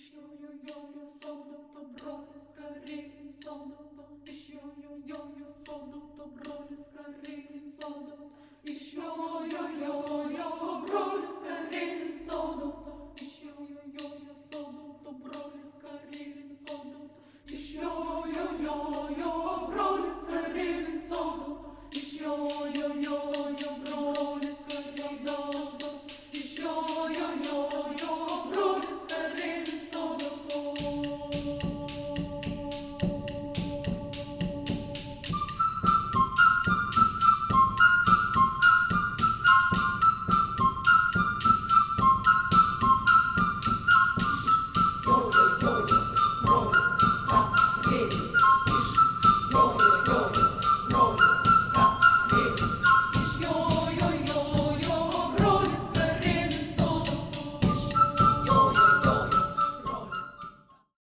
Iš jo sodo brolis kareivis sodo, iš jo sodo brolis kareivis sodo, iš jo brolis kareivis sodo, iš jo sodo brolis kareivis sodo, iš jo brolis kareivis sodo, iš jo brolis